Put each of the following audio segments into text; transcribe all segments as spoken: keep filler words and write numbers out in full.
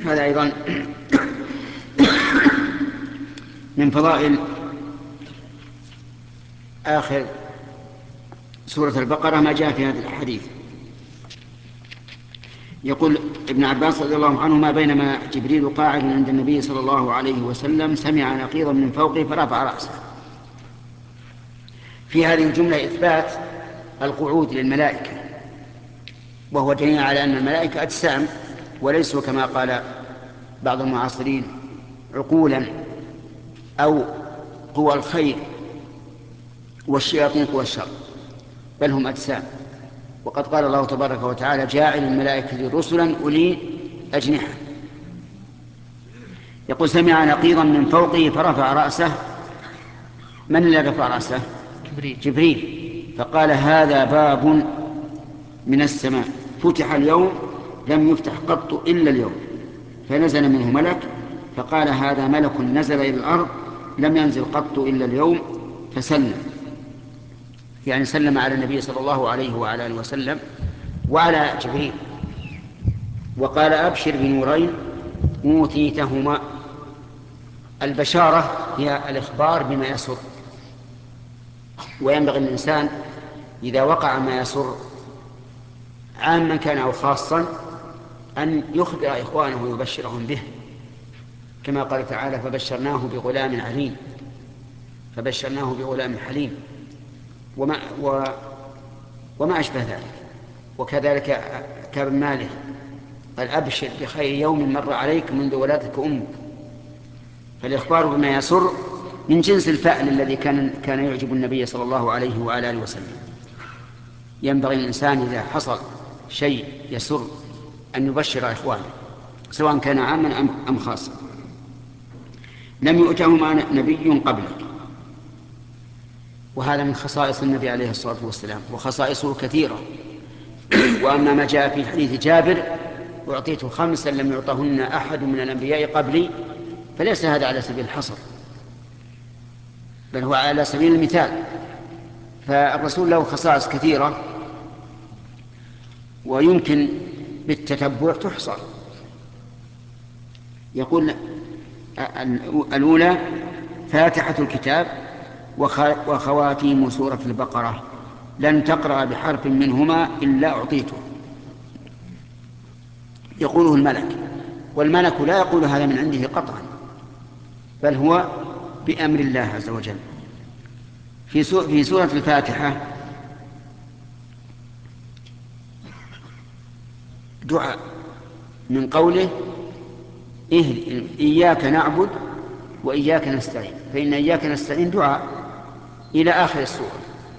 هذا أيضا من فضائل آخر سورة البقرة ما جاء في هذا الحديث. يقول ابن عباس رضي الله عنهما: بينما جبريل قاعد عند النبي صلى الله عليه وسلم سمع نقيضا من فوقه فرفع رأسه. في هذه الجملة إثبات القعود للملائكة، وهو دليل على أن الملائكة أجسام وليسوا كما قال بعض المعاصرين عقولا أو قوى الخير والشياطين قوى الشر، بل هم أجسام. وقد قال الله تبارك وتعالى: جاعل الملائكة رسلا أولي أجنحة. يقول: سمع نقيضا من فوقه فرفع رأسه. من الذي رفع رأسه؟ جبريل. جبريل. فقال: هذا باب من السماء فتح اليوم لم يفتح قط إلا اليوم. فنزل منه ملك فقال: هذا ملك نزل إلى الأرض لم ينزل قط إلا اليوم، فسلم، يعني سلم على النبي صلى الله عليه وعلى آله وسلم وعلى جبريل، وقال: أبشر بنورين أوتيتهما. البشارة هي الإخبار بما يسر، وينبغي الإنسان إذا وقع ما يسر عاما كان أو خاصا أن يخبر إخوانه ويبشرهم به، كما قال تعالى: فبشرناه بغلام عليم، فبشرناه بغلام حليم، وما, و وما أشبه ذلك. وكذلك كابن مالك قال: أبشر بخير يوم مر عليك منذ ولادتك أمك. فالإخبار بما يسر من جنس الفعل الذي كان كان يعجب النبي صلى الله عليه وعلى آله وسلم. ينبغي الإنسان إذا حصل شيء يسر أن يبشر إخوانه سواء كان عاما أم خاصا. لم يؤتهما نبي قبلك. وهذا من خصائص النبي عليه الصلاة والسلام، وخصائصه كثيرة. وأما ما جاء في حديث جابر: أعطيت خمسا لم يعطهن أحد من الأنبياء قبلي، فليس هذا على سبيل الحصر، بل هو على سبيل المثال. فالرسول له خصائص كثيرة ويمكن بالتتبع تحصى. يقول: الأولى فاتحة الكتاب وخواتيم سورة البقرة، لن تقرأ بحرف منهما إلا أعطيته. يقوله الملك، والملك لا يقول هذا من عنده قطعا، بل هو بأمر الله عز وجل. في في سورة الفاتحة دعاء من قوله: إياك نعبد وإياك نستعين، فإن إياك نستعين دعاء إلى آخر السورة.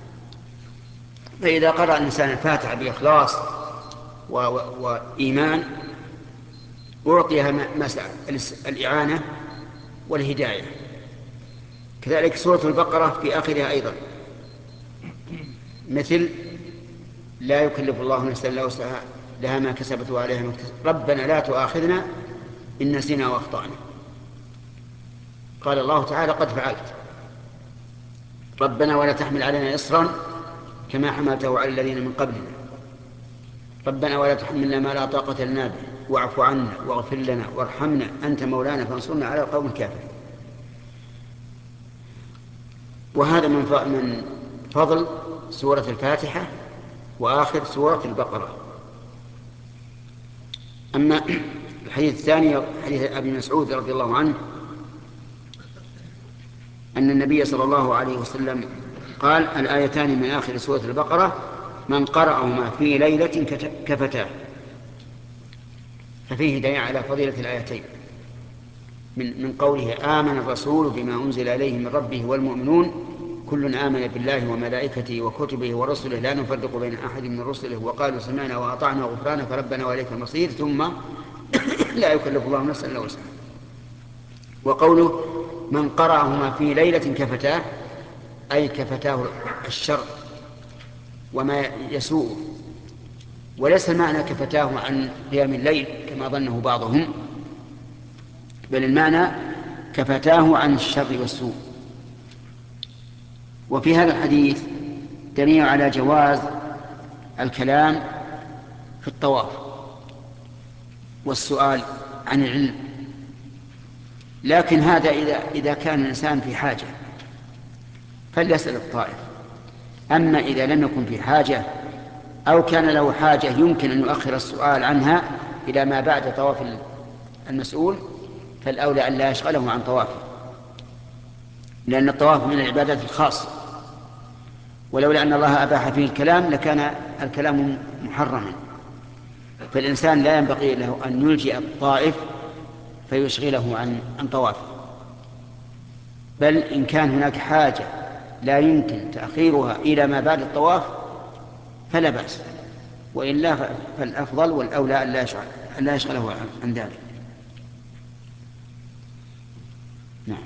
فإذا قرأ الإنسان الفاتحة بإخلاص و... و... وإيمان أعطيها ما سأل: الإعانة والهداية. كذلك سورة البقرة في آخرها أيضا مثل: لا يكلف الله نفسا إلا وسعها لها ما كسبت وعليها ما اكتسبت، ربنا لا تؤاخذنا إن نسينا وأخطأنا. قال الله تعالى: قد فعلت. ربنا ولا تحمل علينا إصرا كما حملته على الذين من قبلنا. ربنا ولا تحملنا ما لا طاقة لنا به واعف عنا واغفر لنا وارحمنا أنت مولانا فانصرنا على القوم الكافرين. وهذا من فضل سورة الفاتحة وآخر سورة البقرة. أما الحديث الثاني حديث أبي مسعود رضي الله عنه أن النبي صلى الله عليه وسلم قال: الآيتان من آخر سورة البقرة من قرأهما في ليلة كفتاه. ففيه دليل على فضيلة الآيتين من من قوله: آمن الرسول بما أنزل إليه من ربه والمؤمنون كل آمن بالله وملائكته وكتبه ورسله لا نفرق بين أحد من رسله وقالوا سمعنا وأطعنا غفرانك ربنا وإليك المصير، ثم لا يكلف الله نفسا إلا وسعها. وقوله: من قرأهما في ليلة كفتاه، أي كفتاه الشر وما يسوءه، وليس المعنى كفتاه عن قيام الليل كما ظنه بعضهم، بل المعنى كفتاه عن الشر والسوء. وفي هذا الحديث دليل على جواز الكلام في الطواف والسؤال عن العلم. لكن هذا إذا, إذا كان الإنسان في حاجة فليسأل الطائف. أما إذا لم يكن في حاجة أو كان له حاجة يمكن أن يؤخر السؤال عنها إلى ما بعد طواف المسؤول، فالأولى أن لا يشغله عن طوافه، لأن الطواف من العبادات الخاصة، ولولا أن الله أباح فيه الكلام لكان الكلام محرما. فالإنسان لا ينبغي له أن يلجئ الطائف فيشغله عن عن طوافه، بل إن كان هناك حاجة لا يمكن تأخيرها إلى ما بعد الطواف فلا بأس، وإلا فالأفضل والأولى أن لا يشغل أن لا يشغله عن ذلك. نعم.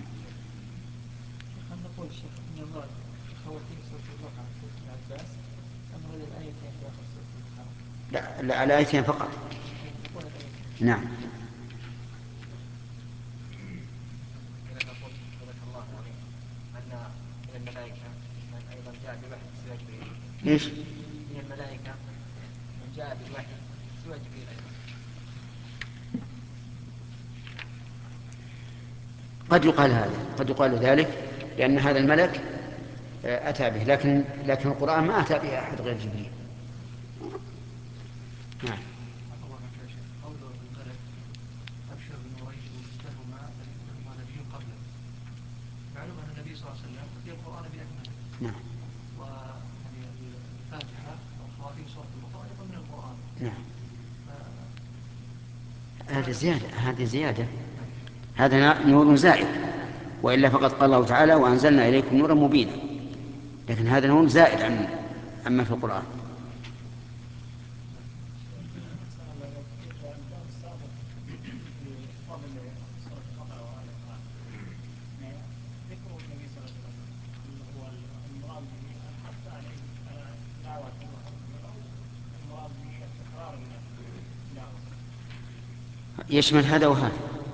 لا, لا على آيتين فقط. نعم. ايش؟ من الملائكة من جاء بالوحي سوى جبريل أيضا. قد يقال هذا، قد يقال ذلك، لأن هذا الملك أتى به، لكن لكن القرآن ما أتى به أحد غير جبريل. نعم. قوله الملك أبشر بنورين ومثلهما لهما نبي قبله، معلوم أن النبي صلى الله عليه وسلم في القرآن بأكمله. نعم. والفاتحة وخواتيم سورة البقرة أيضا من القرآن. نعم. هذه زيادة، هذه زيادة، هذا نور زائد، وإلا فقد قال الله تعالى وأنزلنا إليكم نورا مبينا، لكن هذا نور زائد عن عما في القرآن. يشمل هذا وهذا،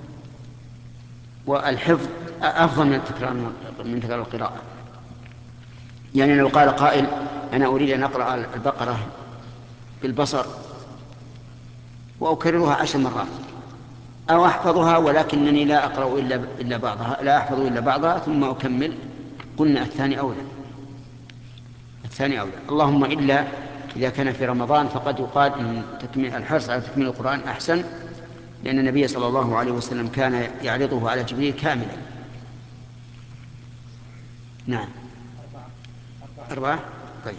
والحفظ أفضل من تكرار من تكرار القراءة. يعني لو قال قائل أنا أريد أن أقرأ البقرة بالبصر وأكررها عشر مرات، أو أحفظها ولكنني لا أقرأ إلا إلا بعضها، لا أحفظ إلا بعضها ثم أكمل، قلنا الثاني أولى، الثاني أولى. اللهم إلا إذا كان في رمضان فقد يقال إن تكميل الحرص على تكميل القرآن أحسن، لأن النبي صلى الله عليه وسلم كان يعرضه على جبريل كاملا. نعم. أربعة. طيب.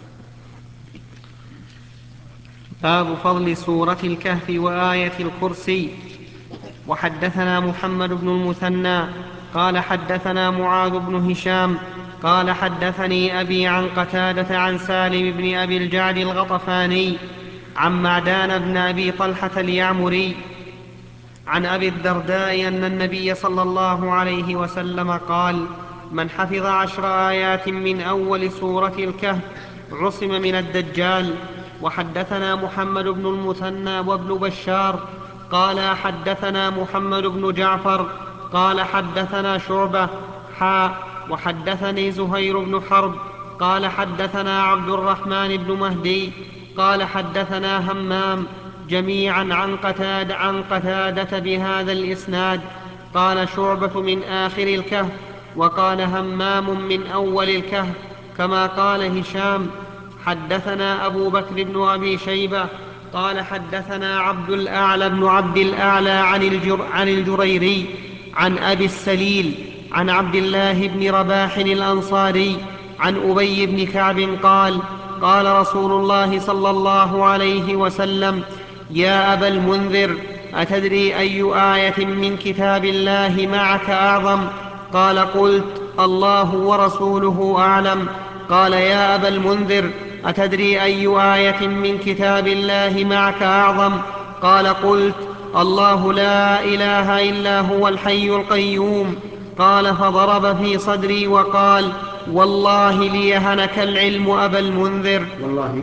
باب فضل سورة الكهف وآية الكرسي. وحدثنا محمد بن المثنى قال حدثنا معاذ بن هشام قال حدثني أبي عن قتادة عن سالم بن أبي الجعد الغطفاني عن معدان بن أبي طلحة اليعمري عن أبي الدرداء أن النبي صلى الله عليه وسلم قال: من حفظ عشر آيات من أول سورة الكهف عصم من الدجال. وحدثنا محمد بن المثنى وابن بشار قال حدثنا محمد بن جعفر قال حدثنا شعبة حاء وحدثني زهير بن حرب قال حدثنا عبد الرحمن بن مهدي قال حدثنا همام جميعا عن قتادة, عن قتادة بهذا الإسناد. قال شعبة من آخر الكهف، وقال همام من أول الكهف، كما قال هشام. حدثنا أبو بكر بن أبي شيبة قال حدثنا عبد الأعلى بن عبد الأعلى عن, الجر عن الجريري عن أبي السليل عن عبد الله بن رباح الأنصاري عن أبي بن كعب قال: قال رسول الله صلى الله عليه وسلم: يا أبا المنذر، أتدري أي آية من كتاب الله معك أعظم؟ قال: قلت: الله ورسوله أعلم. قال: يا أبا المنذر، أتدري أي آية من كتاب الله معك أعظم؟ قال: قلت: الله لا إله إلا هو الحي القيوم. قال: فضرب في صدري وقال: والله ليهنك العلم أبا المنذر. والله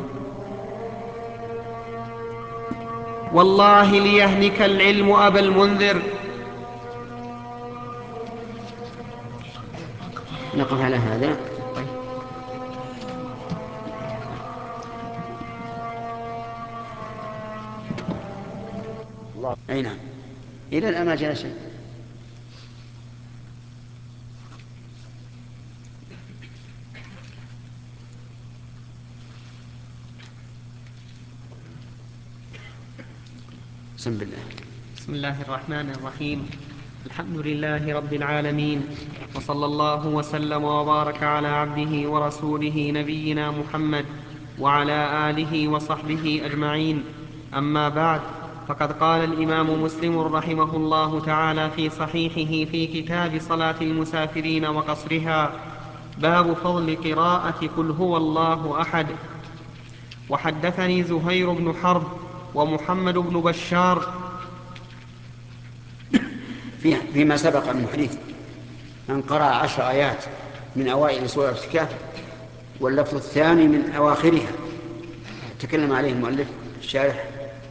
والله ليهنك العلم أبا المنذر. نقف على هذا. أي نعم. إلى الآن ما جاء شيء. بسم الله. بسم الله الرحمن الرحيم. الحمد لله رب العالمين، وصلى الله وسلم وبارك على عبده ورسوله نبينا محمد وعلى آله وصحبه أجمعين. أما بعد، فقد قال الإمام مسلم رحمه الله تعالى في صحيحه في كتاب صلاة المسافرين وقصرها: باب فضل قراءة قل هو الله أحد. وحدثني زهير بن حرب ومحمد بن بشار فيما سبق من حديث من قرأ عشر آيات من أوائل سورة الكهف واللفظ الثاني من أواخرها تكلم عليه المؤلف الشارح.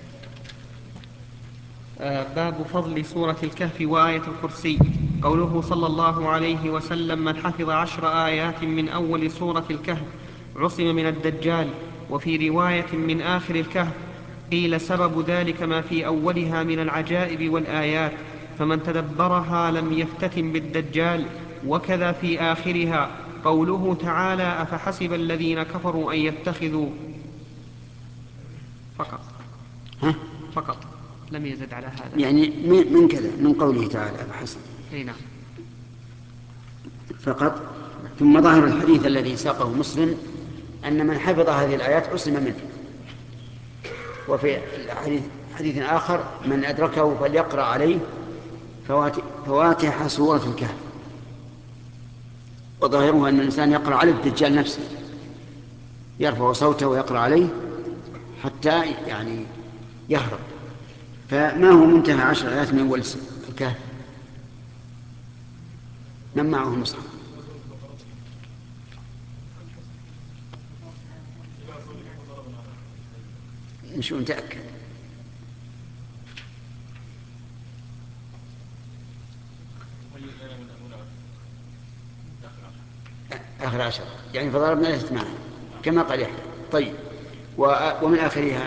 باب فضل سورة الكهف وآية الكرسي. قوله صلى الله عليه وسلم: من حفظ عشر آيات من أول سورة الكهف عصم من الدجال. وفي رواية من آخر الكهف قيل سبب ذلك ما في أولها من العجائب والآيات، فمن تدبرها لم يفتتن بالدجال. وكذا في آخرها قوله تعالى: أفحسب الذين كفروا أن يتخذوا فقط ها؟ فقط لم يزد على هذا، يعني من كذا من قوله تعالى أفحسب. أي نعم. فقط. ثم ظاهر الحديث الذي ساقه مسلم أن من حفظ هذه الآيات عصم منه. وفي حديث, حديث آخر: من أدركه فليقرأ عليه فواتح سورة الكهف. وظاهره أن الإنسان يقرأ على الدجال نفسه، يرفع صوته ويقرأ عليه حتى يعني يهرب. فما هو منتهى عشر آيات من أول الكهف؟ من معه المصحف؟ نشوف نتأكد. آخر عشر يعني فضربنا ليست معه كما قال يحيى. طيب، ومن آخرها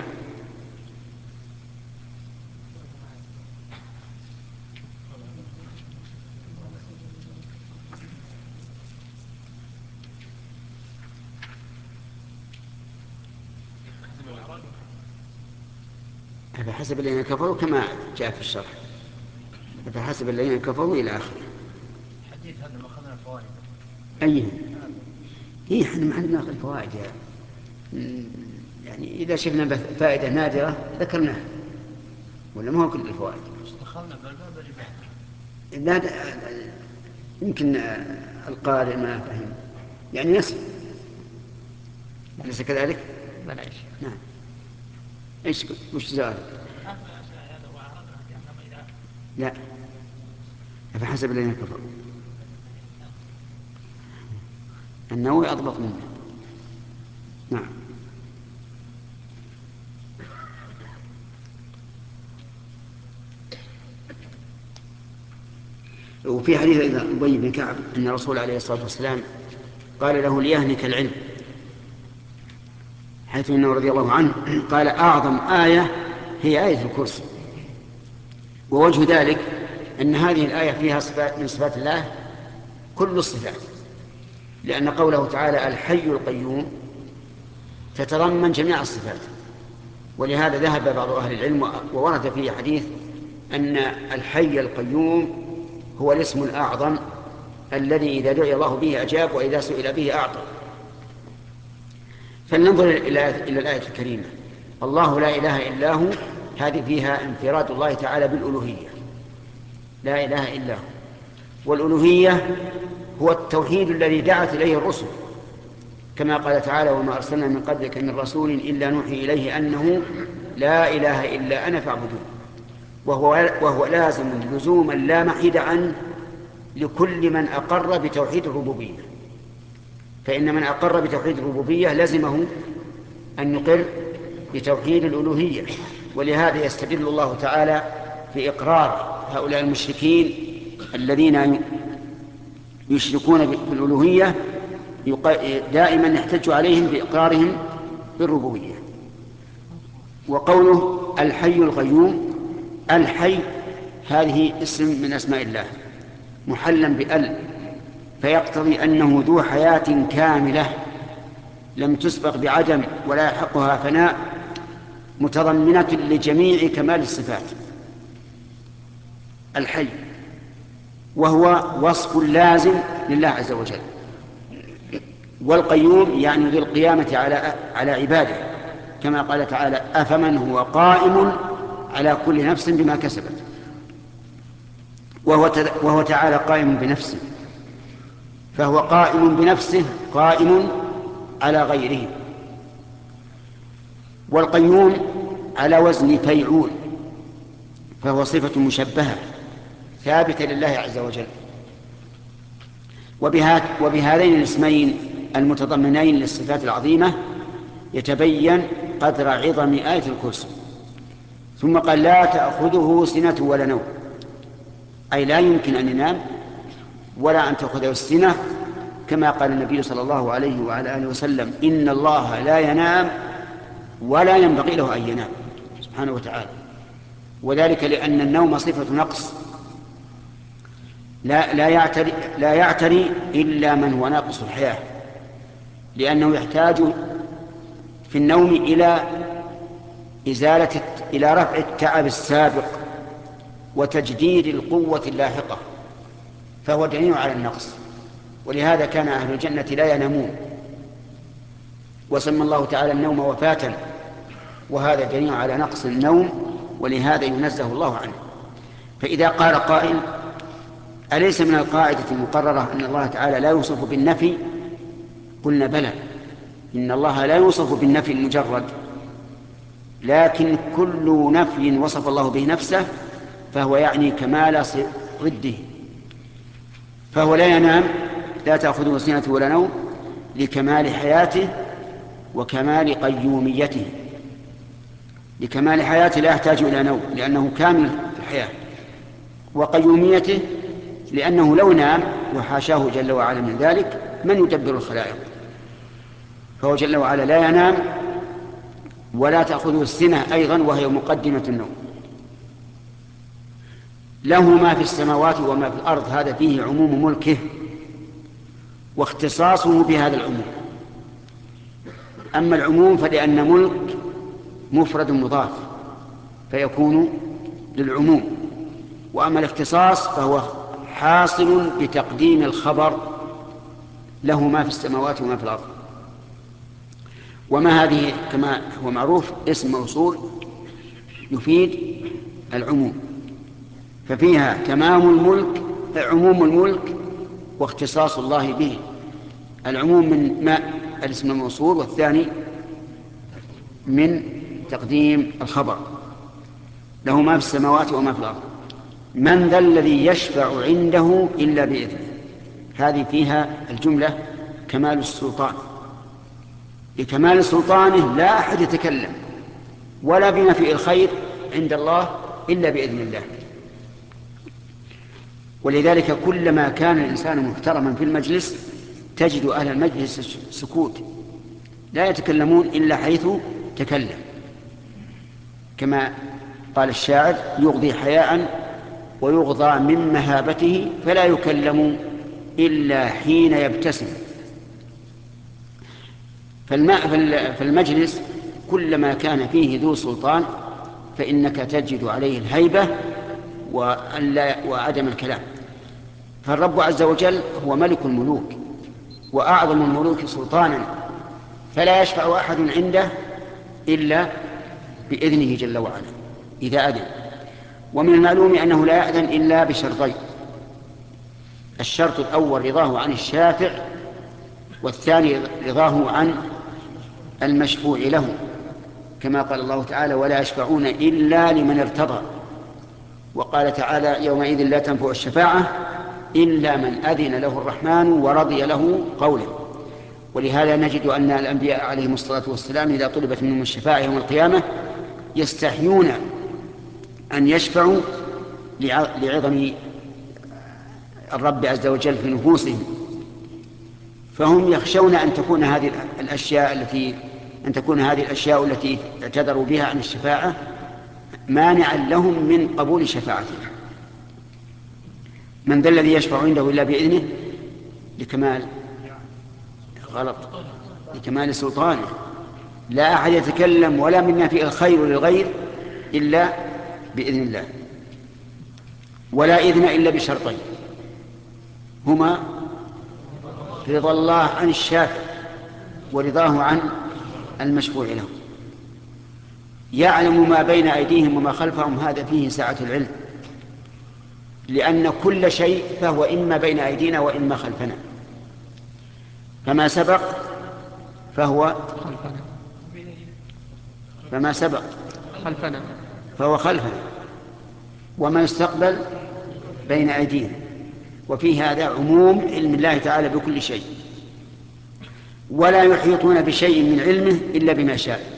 فحسب الذين كفروا كما جاء في الشرح، فحسب الذين كفروا إلى آخره. حديث هذا ما أخذنا الفوائد. أيه هي احنا ما عندنا الفوائد يا يعني إذا شفنا فائدة نادرة ذكرناها، ولا ما هو كل الفوائد. دخلنا بالباب اللي لا يمكن القارئ ما فهم يعني يسمع، أليس كذلك؟ بلى يا شيخ. نعم. ايش وش زاد؟ لا، فحسب الذين كفروا. النووي أضبط منه. نعم. وفي حديث أبي بن كعب أن الرسول عليه الصلاة والسلام قال له: ليهنك العلم، حيث أنه رضي الله عنه قال: أعظم آية هي آية الكرسي. ووجه ذلك أن هذه الآية فيها صفات من صفات الله كل الصفات، لأن قوله تعالى الحي القيوم تتضمن جميع الصفات. ولهذا ذهب بعض أهل العلم وورد فيه حديث أن الحي القيوم هو الاسم الأعظم الذي إذا دعي الله به أجاب وإذا سئل به أعطى. فلننظر إلى الآية الكريمة: الله لا إله إلا هو، هذه فيها انفراد الله تعالى بالألوهية، لا إله إلا هو. والألوهية هو التوحيد الذي دعت إليه الرسل، كما قال تعالى: وما أرسلنا من قبلك من رسول إلا نوحي إليه أنه لا إله إلا أنا فاعبدون. وهو, وهو لازم لزوما لا محيد عنه لكل من أقر بتوحيد الربوبية. فإن من أقر بتوحيد الربوبية لزمه أن يقر بتوحيد الألوهية. ولهذا يستدل الله تعالى في إقرار هؤلاء المشركين الذين يشركون بالألوهية دائما يحتج عليهم بإقرارهم بالربوبية. وقوله الحي القيوم، الحي هذه اسم من أسماء الله محلا بأل، فيقتضي أنه ذو حياة كاملة لم تسبق بعدم ولا يحقها فناء، متضمنة لجميع كمال الصفات. الحي وهو وصف لازم لله عز وجل. والقيوم يعني ذو القيامة على على عباده، كما قال تعالى: أفمن هو قائم على كل نفس بما كسبت. وهو, وهو تعالى قائم بنفسه، فهو قائم بنفسه قائم على غيره. والقيوم على وزن فيعول، فهو صفة مشبهة ثابتة لله عز وجل. وبهذين الاسمين المتضمنين للصفات العظيمة يتبين قدر عظم آية الكرسي. ثم قال: لا تأخذه سنة ولا نوم، أي لا يمكن أن ينام ولا أن تأخذه السنة، كما قال النبي صلى الله عليه وعلى آله وسلم: إن الله لا ينام ولا ينبغي له أن ينام سبحانه وتعالى. وذلك لأن النوم صفة نقص لا, لا, يعتري لا يعتري إلا من هو ناقص الحياة، لأنه يحتاج في النوم إلى إزالة إلى رفع التعب السابق وتجديد القوة اللاحقة، فهو دليل على النقص. ولهذا كان أهل الجنة لا ينامون، وسمى الله تعالى النوم وفاة، وهذا دليل على نقص النوم، ولهذا ينزه الله عنه. فإذا قال قائل: أليس من القاعدة المقررة أن الله تعالى لا يوصف بالنفي؟ قلنا: بلى، إن الله لا يوصف بالنفي المجرد، لكن كل نفي وصف الله به نفسه فهو يعني كمال ضده. فهو لا ينام، لا تأخذه سنة ولا نوم، لكمال حياته وكمال قيوميته. لكمال حياته لا يحتاج إلى نوم لأنه كامل الحياة، وقيوميته لأنه لو نام وحاشاه جل وعلا من ذلك من يدبر الخلائق. فهو جل وعلا لا ينام ولا تأخذه السنة أيضا، وهي مقدمة النوم. له ما في السماوات وما في الأرض، هذا فيه عموم ملكه واختصاصه بهذا العموم. أما العموم فلأن ملك مفرد مضاف فيكون للعموم، وأما الاختصاص فهو حاصل بتقديم الخبر: له ما في السماوات وما في الأرض. وما هذه كما هو معروف اسم موصول يفيد العموم، ففيها تمام الملك، عموم الملك واختصاص الله به. العموم من ما الاسم الموصول، والثاني من تقديم الخبر: له ما في السماوات وما في الأرض. من ذا الذي يشفع عنده إلا بإذنه، هذه فيها الجملة كمال السلطان. لكمال سلطانه لا أحد يتكلم ولا بنفي الخير عند الله إلا بإذن الله. ولذلك كلما كان الإنسان محترما في المجلس تجد أهل المجلس سكوت، لا يتكلمون إلا حيث تكلم، كما قال الشاعر: يغضي حياء ويغضى من مهابته فلا يكلم إلا حين يبتسم. فالمجلس كلما كان فيه ذو سلطان فإنك تجد عليه الهيبة وعدم الكلام. فالرب عز وجل هو ملك الملوك وأعظم الملوك سلطانا، فلا يشفع أحد عنده إلا بإذنه جل وعلا إذا أذن. ومن المعلوم أنه لا يأذن إلا بشرطين: الشرط الأول رضاه عن الشافع، والثاني رضاه عن المشفوع له، كما قال الله تعالى: ولا يشفعون إلا لمن ارتضى. وقال تعالى: يومئذ لا تنفع الشفاعة إلا من أذن له الرحمن ورضي له قولا. ولهذا نجد أن الأنبياء عليهم الصلاة والسلام إذا طلبت منهم الشفاعة يوم القيامة يستحيون أن يشفعوا لعظم الرب عز وجل في نفوسهم، فهم يخشون أن تكون هذه الأشياء التي أن تكون هذه الأشياء التي اعتذروا بها عن الشفاعة مانعا لهم من قبول شفاعته. من ذا الذي يشفع عنده إلا بإذنه لكمال غلط لكمال سلطانه. لا أحد يتكلم ولا مما فيه الخير للغير إلا بإذن الله، ولا إذن إلا بشرطين هما رضا الله عن الشافع ورضاه عن المشفوع له. يعلم ما بين أيديهم وما خلفهم، هذا فيه سعة العلم، لأن كل شيء فهو إما بين أيدينا وإما خلفنا، فما سبق فهو فما سبق خلفنا فهو خلفنا، وما يستقبل بين أيدينا. وفي هذا عموم علم الله تعالى بكل شيء. ولا يحيطون بشيء من علمه إلا بما شاء.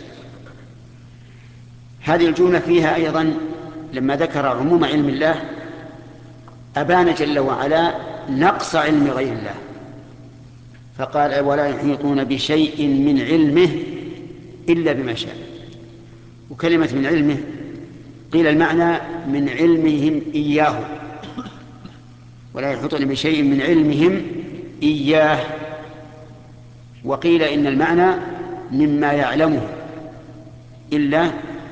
هذه الجملة فيها أيضا لما ذكر عموم علم الله أبان جل وعلا نقص علم غير الله، فقال ولا يحيطون بشيء من علمه إلا بما شاء. وكلمة من علمه قيل المعنى من علمهم إياه، ولا يحيطون بشيء من علمهم إياه، وقيل إن المعنى مما يعلمه إلا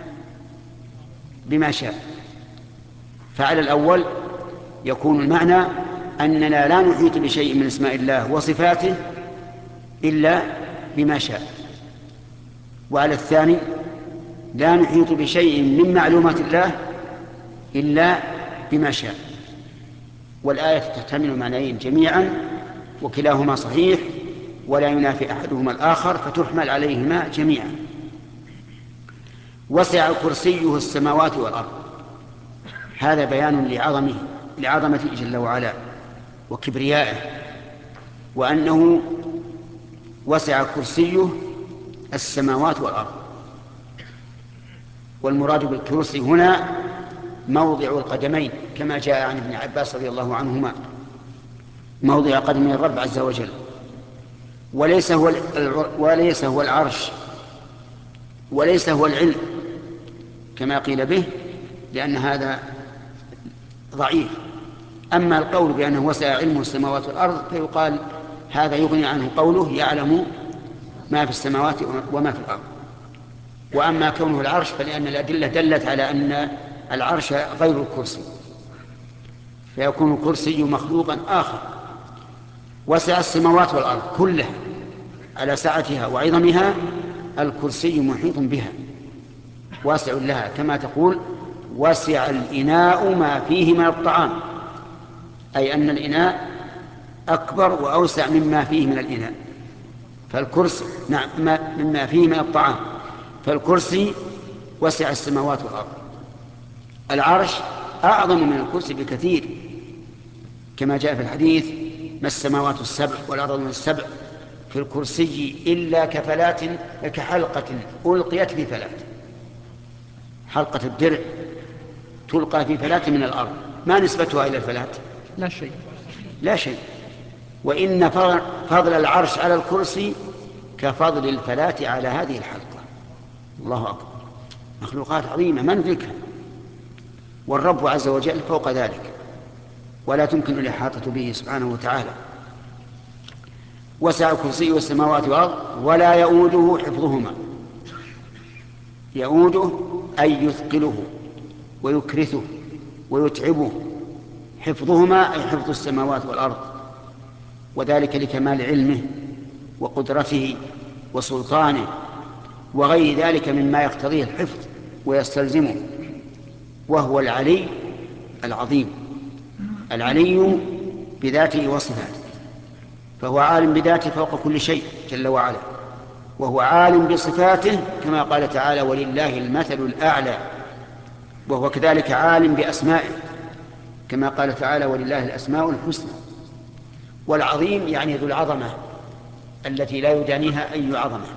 بما شاء. فعلى الأول يكون المعنى أننا لا نحيط بشيء من اسماء الله وصفاته إلا بما شاء، وعلى الثاني لا نحيط بشيء من معلومات الله إلا بما شاء. والآية تحتمل معنيين جميعا وكلاهما صحيح ولا ينافي أحدهما الآخر، فتحمل عليهما جميعا. وسع كرسيه السماوات والأرض، هذا بيان لعظمه لعظمته جل وعلا وكبريائه، وأنه وسع كرسيه السماوات والأرض. والمراد بالكرسي هنا موضع القدمين كما جاء عن ابن عباس رضي الله عنهما، موضع قدم الرب عز وجل، وليس هو وليس هو العرش وليس هو العلم كما قيل به، لأن هذا ضعيف. أما القول بأنه وسع علمه السماوات والأرض فيقال هذا يغني عنه قوله يعلم ما في السماوات وما في الأرض. وأما كونه العرش فلأن الأدلة دلت على أن العرش غير الكرسي، فيكون الكرسي مخلوقا آخر. وسع السماوات والأرض كلها على سعتها وعظمها، الكرسي محيط بها واسع لها، كما تقول وسع الإناء ما فيه من الطعام، أي أن الإناء أكبر وأوسع مما فيه من الإناء. فالكرسي نعم مما فيه من الطعام، فالكرسي وسع السماوات والأرض. العرش أعظم من الكرسي بكثير، كما جاء في الحديث ما السماوات السبع والأرض السبع في الكرسي إلا كفلات كحلقة ألقيت في فلات. حلقة الدرع تلقى في فلات من الأرض، ما نسبتها إلى الفلات؟ لا شيء لا شيء. وإن فضل العرش على الكرسي كفضل الفلات على هذه الحلقة. الله أكبر، مخلوقات عظيمة ما ندركها، والرب عز وجل فوق ذلك ولا تمكن الإحاطة به سبحانه وتعالى. وسع كرسيه السماوات والأرض ولا يؤوده حفظهما. يؤوده أي يثقله ويكرثه ويتعبه، حفظهما أي حفظ السماوات والأرض، وذلك لكمال علمه وقدرته وسلطانه وغير ذلك مما يقتضيه الحفظ ويستلزمه. وهو العلي العظيم، العلي بذاته وصفاته، فهو عالم بذاته فوق كل شيء جل وعلا، وهو عالم بصفاته كما قال تعالى ولله المثل الأعلى، وهو كذلك عالم بأسمائه كما قال تعالى ولله الأسماء الحسنى. والعظيم يعني ذو العظمة التي لا يدانيها أي عظمة،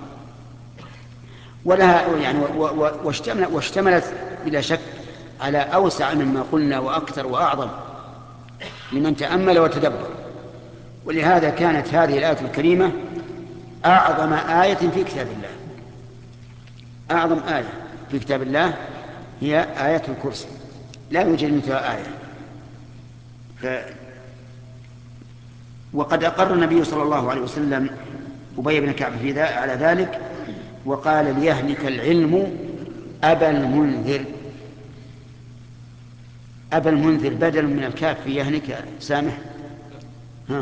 ولها يعني واشتملت بلا شك على أوسع مما قلنا وأكثر وأعظم لمن تأمل وتدبر. ولهذا كانت هذه الآية الكريمة أعظم آية في كتاب الله. أعظم آية في كتاب الله هي آية الكرسي، لا يوجد مثلها آية. وقد أقر النبي صلى الله عليه وسلم أبي بن كعب في على ذلك، وقال ليهلك العلم أبا المنذر. أبا المنذر بدل من الكاف في يهلك سامح. ها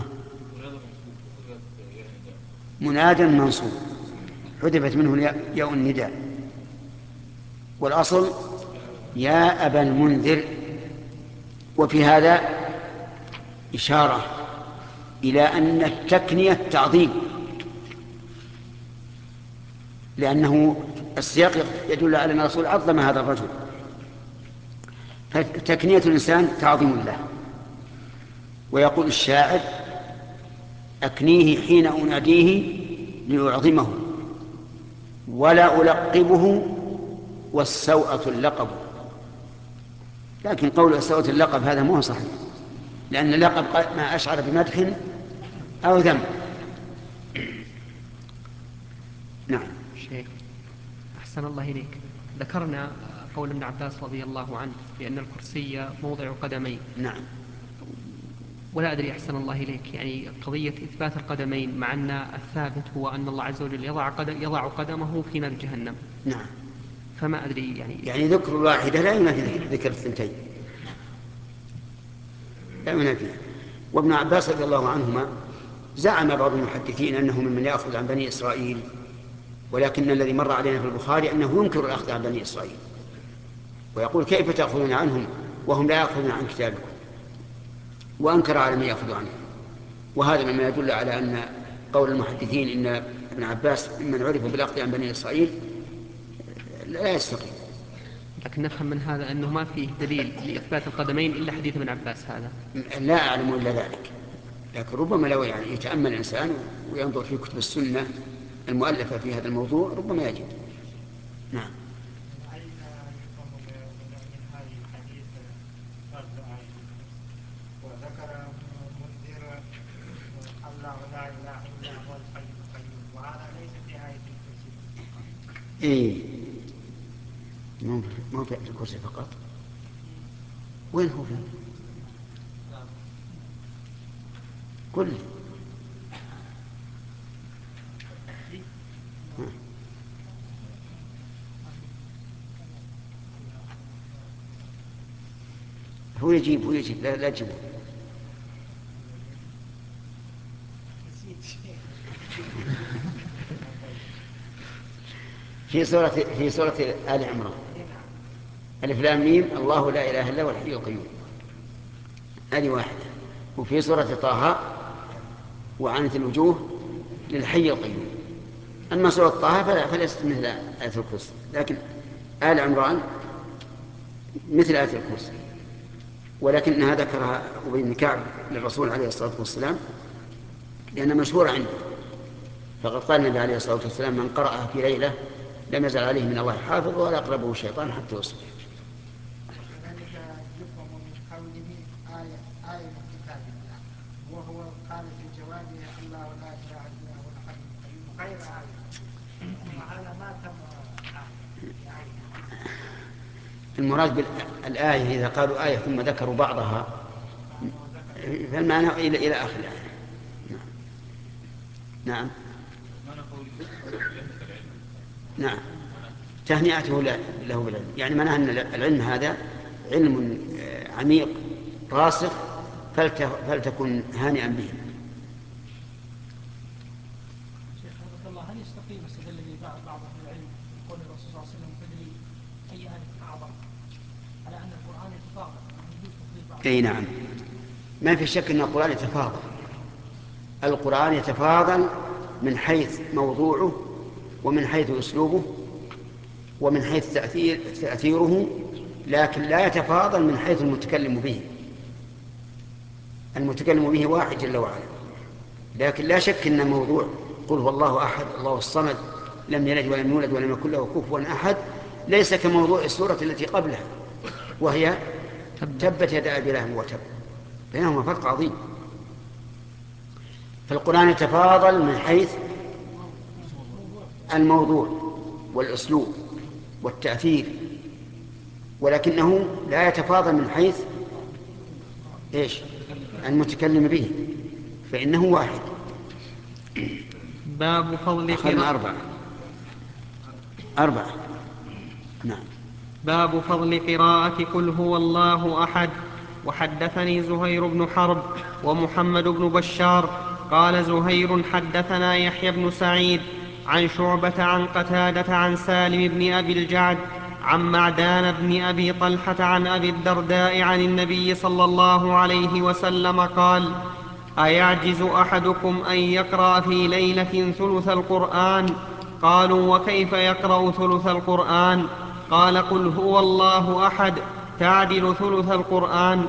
منادى منصوب حذفت منه ياء النداء، والأصل يا أبا المنذر. وفي هذا إشارة إلى أن التكنية تعظيم، لأنه السياق يدل على أن الرسول عظم هذا الرجل، فتكنية الإنسان تعظيم له. ويقول الشاعر: أكنيه حين أناديه لأعظمه، ولا ألقبه والسوءة اللقب. لكن قول السوءة اللقب هذا مو صحيح، لأن اللقب ما أشعر بمدح أو ذم. نعم. شيخ أحسن الله إليك، ذكرنا قول ابن عباس رضي الله عنه بأن الكرسي موضع قدمين. نعم. ولا أدري أحسن الله إليك، يعني قضية إثبات القدمين، مع أن الثابت هو أن الله عز وجل يضع, قدم يضع قدمه في نار جهنم. نعم. فما أدري يعني يعني ذكر الواحدة لا ينافي ذكر الثنتين، لا ينافي. وابن عباس رضي الله عنهما زعم بعض المحدثين أنه ممن يأخذ عن بني إسرائيل، ولكن الذي مر علينا في البخاري أنه ينكر الأخذ عن بني إسرائيل، ويقول: كيف تأخذون عنهم وهم لا يأخذون عن كتابكم؟ وأنكر على من يأخذ عنه. وهذا مما يدل على أن قول المحدثين إن ابن عباس ممن عرف بالأخذ عن بني إسرائيل لا يستقيم. لكن نفهم من هذا أنه ما فيه دليل لإثبات القدمين إلا حديث ابن عباس هذا. لا أعلم إلا ذلك، لكن ربما لو يعني يتأمل الإنسان وينظر في كتب السنة المؤلفة في هذا الموضوع ربما يجد. نعم. وذكر منذر الله لا اله الا هو الحي القيوم، وهذا ليس في آية الكرسي. ايه مو في الكرسي فقط. وين هو فيه؟ كل هو يجيب هو يجيب لا لا تجيبه. في سورة في سورة آل عمران: ألف لام ميم الله لا إله إلا هو الحي القيوم. هذه واحدة. وفي سورة طه: وعنت الوجوه للحي القيوم. أما سورة طه فليست مثل آية الكرسي، لكن آل عمران مثل آية الكرسي، ولكنها ذكرها أبي بن كعب للرسول عليه الصلاة والسلام لأنها مشهورة عنده. فقد قال النبي عليه الصلاة والسلام: من قرأها في ليلة لم يزل عليه من الله حافظ ولا يقربه شيطان حتى يصبح. وكذلك يفهم من قوله آية آية من كتاب الله، وهو قال في جوابه: الله لا إله إلا هو الحي القيوم غير آية، وهذا ما تم آية. المراد بالآية إذا قالوا آية ثم ذكروا بعضها فالمعنى إلى إلى آخر الآية. نعم. نعم. تهنئته له بالعلم، يعني معناه أن العلم هذا علم عميق راسخ فلتكن هانئا به. شيخ حفظك الله، هل يستقيم استدل به بعض اهل العلم بقول الرسول صلى الله عليه وسلم: تدري اي آية اعظم، على ان القران يتفاضل؟ اي نعم، ما في شك ان القران يتفاضل. القران يتفاضل من حيث موضوعه ومن حيث اسلوبه ومن حيث تأثير تأثيره، لكن لا يتفاضل من حيث المتكلم به. المتكلم به واحد جل وعلا، لكن لا شك ان موضوع قل هو الله احد الله الصمد لم يلد ولم يولد ولم يكن له كفوا احد ليس كموضوع السوره التي قبلها وهي تبت يدا ابي لهب وتب. بينهما فرق عظيم. فالقرآن يتفاضل من حيث الموضوع والأسلوب والتأثير، ولكنه لا يتفاضل من حيث إيش؟ المتكلم به. فإنه واحد. باب فضل أخذنا أربعة أربعة نعم. باب فضل قراءة قل هو الله أحد. وحدثني زهير بن حرب ومحمد بن بشار قال زهير حدثنا يحيى بن سعيد عن شعبة عن قتادة عن سالم بن أبي الجعد عن معدان بن أبي طلحة عن أبي الدرداء عن النبي صلى الله عليه وسلم قال: أيعجز أحدكم أن يقرأ في ليلة ثلث القرآن؟ قالوا: وكيف يقرأ ثلث القرآن؟ قال: قل هو الله أحد تعدل ثلث القرآن.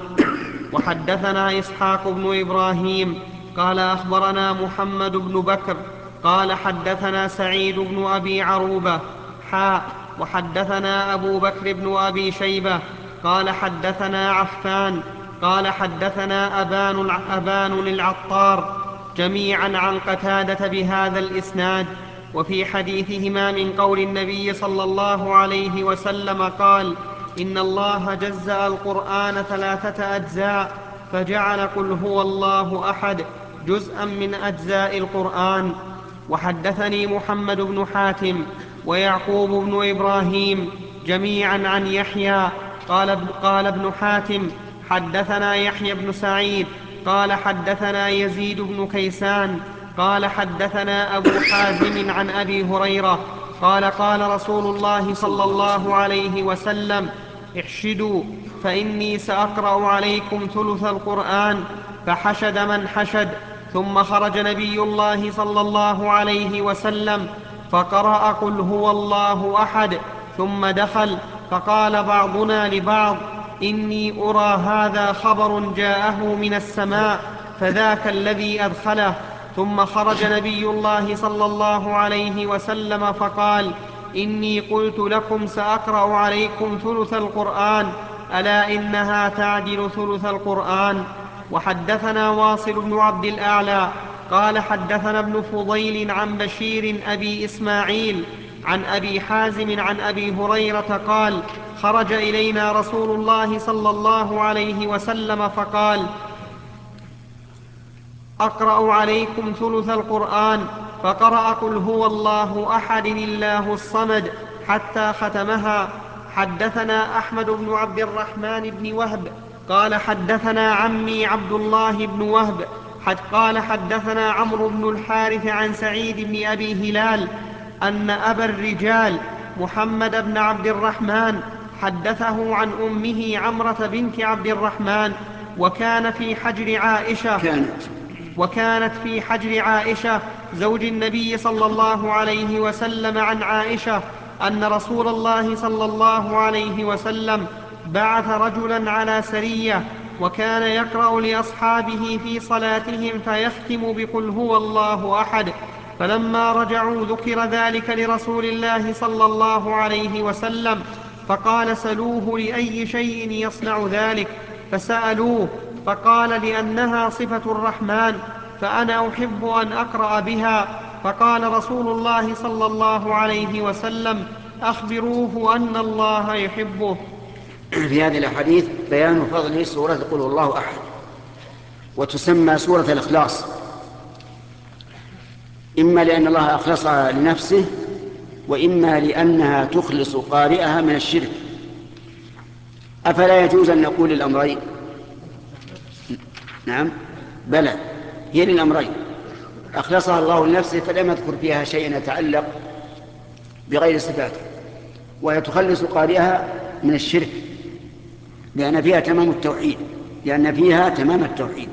وحدثنا إسحاق بن إبراهيم قال أخبرنا محمد بن بكر قال حدثنا سعيد بن أبي عروبة حاء وحدثنا أبو بكر بن أبي شيبة قال حدثنا عفان قال حدثنا أبان, أبان العطار جميعا عن قتادة بهذا الإسناد. وفي حديثهما من قول النبي صلى الله عليه وسلم قال: إن الله جزأ القرآن ثلاثة أجزاء فجعل قل هو الله أحد جزءا من أجزاء القرآن. وحدثني محمد بن حاتم ويعقوب بن إبراهيم جميعا عن يحيى قال, قال ابن حاتم حدثنا يحيى بن سعيد قال حدثنا يزيد بن كيسان قال حدثنا أبو حازم عن أبي هريرة قال قال رسول الله صلى الله عليه وسلم: احشدوا فإني سأقرأ عليكم ثلث القرآن. فحشد من حشد، ثم خرج نبي الله صلى الله عليه وسلم فقرأ قل هو الله أحد، ثم دخل فقال بعضنا لبعض: إني أرى هذا خبر جاءه من السماء فذاك الذي أدخله. ثم خرج نبي الله صلى الله عليه وسلم فقال: إني قلت لكم سأقرأ عليكم ثلث القرآن، ألا إنها تعدل ثلث القرآن. وحدثنا واصل بن عبد الأعلى قال حدثنا ابن فضيل عن بشير أبي إسماعيل عن أبي حازم عن أبي هريرة قال: خرج إلينا رسول الله صلى الله عليه وسلم فقال: أقرأ عليكم ثلث القرآن، فقرأ قل هو الله أحد الله الصمد حتى ختمها. حدثنا أحمد بن عبد الرحمن بن وهب قال حدثنا عمي عبد الله بن وهب حد قال حدثنا عمرو بن الحارث عن سعيد بن أبي هلال أن أبا الرجال محمد بن عبد الرحمن حدثه عن أمه عمرة بنت عبد الرحمن وكان في حجر عائشة كانت وكانت في حجر عائشة زوج النبي صلى الله عليه وسلم عن عائشة أن رسول الله صلى الله عليه وسلم بعث رجلا على سرية وكان يقرأ لأصحابه في صلاتهم فيختم بقل هو الله أحد. فلما رجعوا ذكر ذلك لرسول الله صلى الله عليه وسلم فقال: سلوه لأي شيء يصنع ذلك؟ فسألوه فقال: لأنها صفة الرحمن فأنا أحب أن أقرأ بها. فقال رسول الله صلى الله عليه وسلم: أخبروه أن الله يحبه. في هذه الأحاديث بيان فضل سورة قل هو الله أحد، وتسمى سورة الإخلاص، إما لأن الله أخلصها لنفسه، وإما لأنها تخلص قارئها من الشرك. أفلا يجوز أن نقول الأمرين؟ نعم بلى، هي للأمرين. أخلصها الله لنفسه فلم يذكر فيها شيئا يتعلق بغير صفاته، وهي تخلص قارئها من الشرك لأن فيها تمام التوحيد لأن فيها تمام التوحيد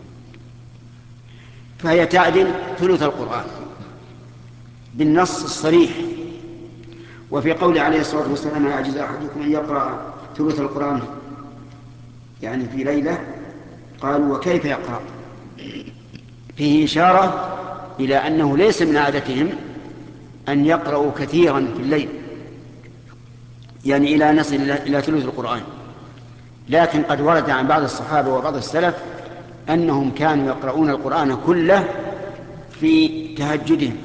فهي تعدل ثلث القرآن بالنص الصريح. وفي قول عليه الصلاة والسلام: يعجز أحدكم أن يقرأ ثلث القرآن يعني في ليلة، قالوا: وكيف يقرأ؟ فيه إشارة إلى أنه ليس من عادتهم أن يقرأوا كثيرا في الليل، يعني إلى نصل إلى ثلث القرآن، لكن قد ورد عن بعض الصحابة وبعض السلف أنهم كانوا يقرؤون القرآن كله في تهجدهم،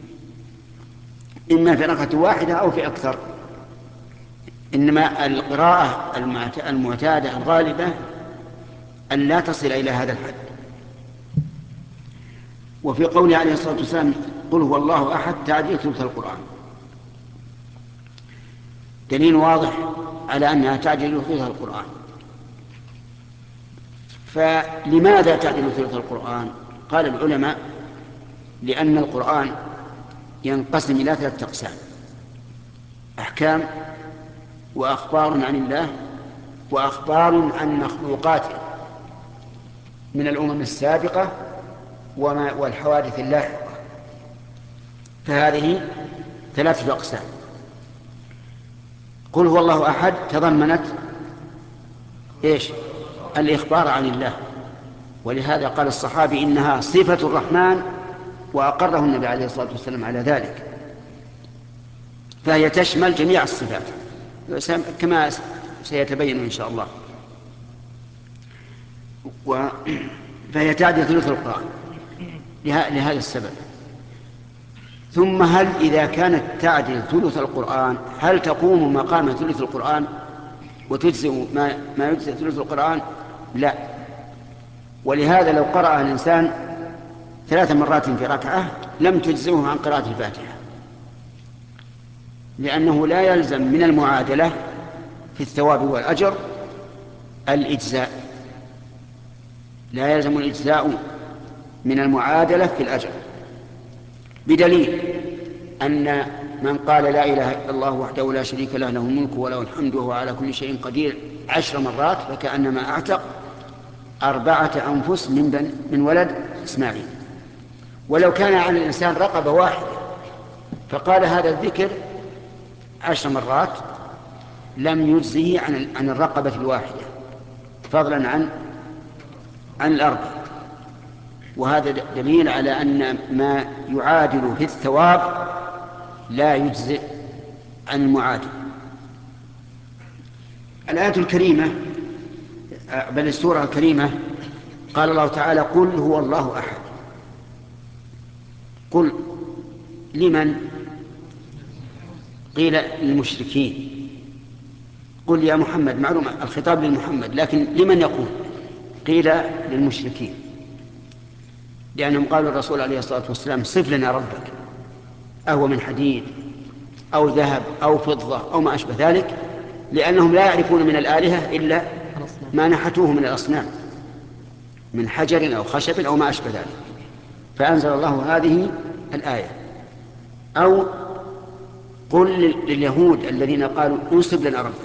إما في ركعة واحدة أو في أكثر. إنما القراءة المعتادة الغالبة أن لا تصل إلى هذا الحد. وفي قوله عليه الصلاة والسلام قل هو الله أحد تعديل ثلث القرآن، دليل واضح على أنها تعديل ثلث القرآن. فلماذا تعديل ثلث القرآن؟ قال العلماء لأن القرآن ينقسم إلى ثلاثة أقسام: أحكام، وأخبار عن الله، وأخبار عن مخلوقاته من الأمم السابقة وما والحوادث اللاحقة. فهذه ثلاثة أقسام. قل هو الله أحد تضمنت إيش؟ الإخبار عن الله، ولهذا قال الصحابي إنها صفة الرحمن، وأقره النبي عليه الصلاة والسلام على ذلك، فهي تشمل جميع الصفات كما سيتبين إن شاء الله. و... فهي تعدل ثلث القرآن له... لهذا السبب. ثم هل إذا كانت تعدل ثلث القرآن هل تقوم مقام ثلث القرآن وتجزئ ما, ما يجزئ ثلث القرآن؟ لا. ولهذا لو قرأ الإنسان ثلاث مرات في ركعة لم تجزئه عن قراءة الفاتحة، لأنه لا يلزم من المعادلة في الثواب والأجر الإجزاء، لا يلزم الإجزاء من المعادلة في الأجر، بدليل أن من قال لا إله إلا الله وحده لا شريك له له الملك وله الحمد وهو على كل شيء قدير عشر مرات فكأنما أعتق أربعة أنفس من, بن من ولد إسماعيل. ولو كان على الإنسان رقبة واحدة فقال هذا الذكر عشر مرات لم يجزه عن عن الرقبة الواحدة، فضلا عن عن الأربع. وهذا دليل على أن ما يعادل في الثواب لا يجزئ عن المعادل. الآية الكريمة بل السورة الكريمة قال الله تعالى قل هو الله أحد. قل لمن؟ قيل للمشركين. قل يا محمد، معلومة الخطاب للمحمد، لكن لمن يقول؟ قيل للمشركين، لأنهم قالوا الرسول عليه الصلاة والسلام صف لنا ربك، أهو من حديد أو ذهب أو فضة أو ما أشبه ذلك، لأنهم لا يعرفون من الآلهة إلا ما نحتوه من الأصنام من حجر أو خشب أو ما أشبه ذلك. فأنزل الله هذه الآية. أو قل لليهود الذين قالوا انسب لنا ربك،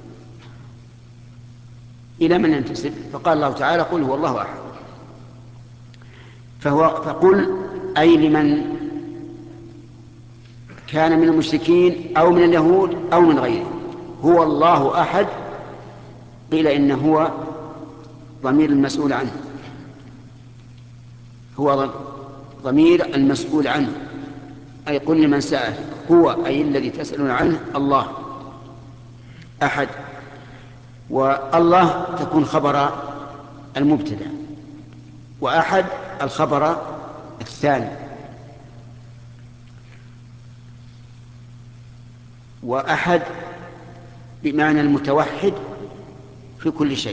إلى من ينتسب؟ فقال الله تعالى قل هو الله أحد. فهو فقل أي لمن كان من المشركين أو من اليهود أو من غيرهم هو الله أحد. قيل إن هو ضمير المسؤول عنه، هو ضمير المسؤول عنه، أي قل لمن سأل هو أي الذي تسألون عنه الله أحد. والله تكون خبر المبتدأ، وأحد الخبر الثاني. وأحد بمعنى المتوحد في كل شيء،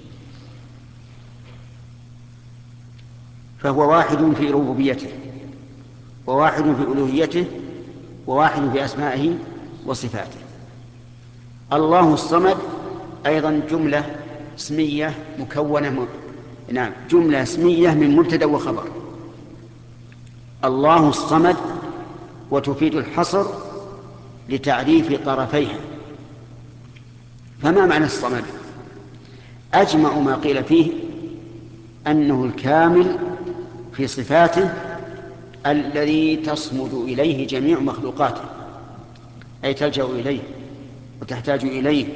فهو واحد في ربوبيته وواحد في ألوهيته وواحد في أسمائه وصفاته. الله الصمد أيضا جملة اسمية مكونة م... نعم جملة اسمية من مبتدأ وخبر. الله الصمد وتفيد الحصر لتعريف طرفيها. فما معنى الصمد؟ أجمع ما قيل فيه أنه الكامل في صفاته الذي تصمد إليه جميع مخلوقاته، أي تلجأ إليه وتحتاج إليه.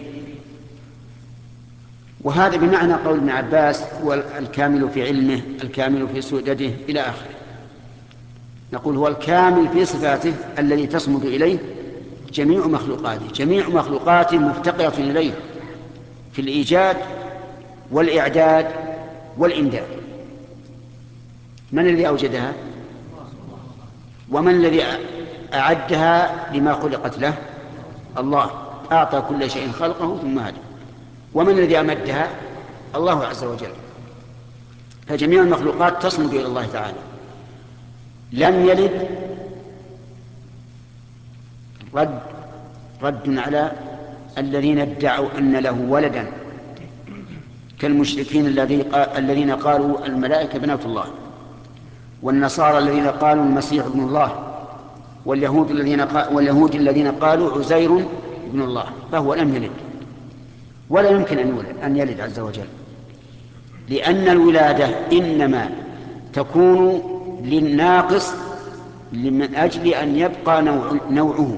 وهذا بمعنى قول ابن عباس هو الكامل في علمه الكامل في سؤدده إلى آخره. نقول هو الكامل في صفاته الذي تصمد إليه جميع مخلوقاته، جميع مخلوقاته مفتقرة إليه في الإيجاد والإعداد والإمداد. من الذي أوجدها؟ ومن الذي أعدها لما خلقت له؟ الله. أعطى كل شيء خلقه ثم هدى. ومن الذي أمدها؟ الله عز وجل. فجميع المخلوقات تصمد إلى الله تعالى. لم يلد رد رد على الذين ادعوا أن له ولدا كالمشركين الذين قالوا الملائكة بنات الله، والنصارى الذين قالوا المسيح ابن الله، واليهود الذين واليهود الذين قالوا عزير ابن الله، فهو لم يلد ولا يمكن أن يولد أن يلد عز وجل، لأن الولادة إنما تكون للناقص من أجل أن يبقى نوع نوعه.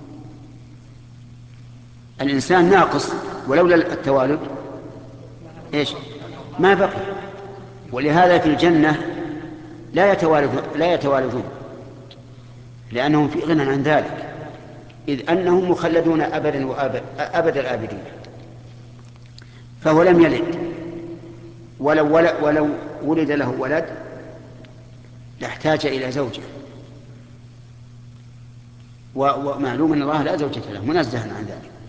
الإنسان ناقص ولولا التوالد إيش ما بقي، ولهذا في الجنة لا يتوالدون لا يتوالدون لأنهم في غنى عن ذلك، إذ أنهم مخلدون أبدا وأبد أبد الآبدين. فهو لم يلد، ولو, ولو ولد له ولد لاحتاج إلى زوجة، ومعلوم أن الله لا زوجة له منزه عن ذلك.